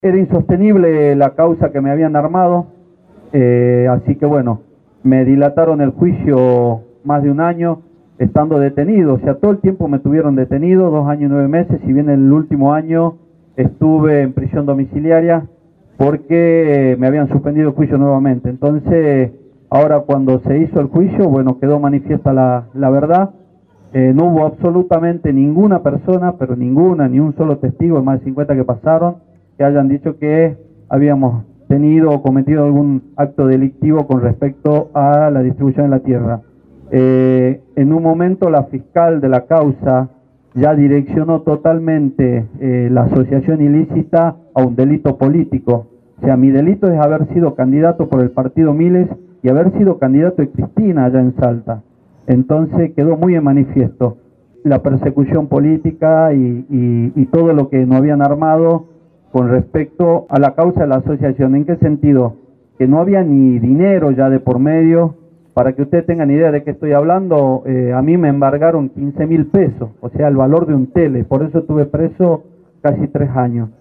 Era insostenible la causa que me habían armado, así que bueno, me dilataron el juicio más de un año, estando detenido, o sea, todo el tiempo me tuvieron detenido, 2 años y 9 meses, si bien el último año estuve en prisión domiciliaria porque me habían suspendido el juicio nuevamente. Entonces, ahora cuando se hizo el juicio, bueno, quedó manifiesta la verdad. No hubo absolutamente ninguna persona, pero ninguna, ni un solo testigo, más de 50 que pasaron, que hayan dicho que habíamos tenido o cometido algún acto delictivo con respecto a la distribución de la tierra. En un momento la fiscal de la causa ya direccionó totalmente la asociación ilícita a un delito político. O sea, mi delito es haber sido candidato por el partido Miles y haber sido candidato de Cristina allá en Salta. Entonces quedó muy en manifiesto la persecución política y todo lo que nos habían armado con respecto a la causa de la asociación. ¿En qué sentido? Que no había ni dinero ya de por medio. Para que ustedes tengan idea de qué estoy hablando, a mí me embargaron 15.000 pesos, o sea, el valor de un tele. Por eso estuve preso casi 3 años.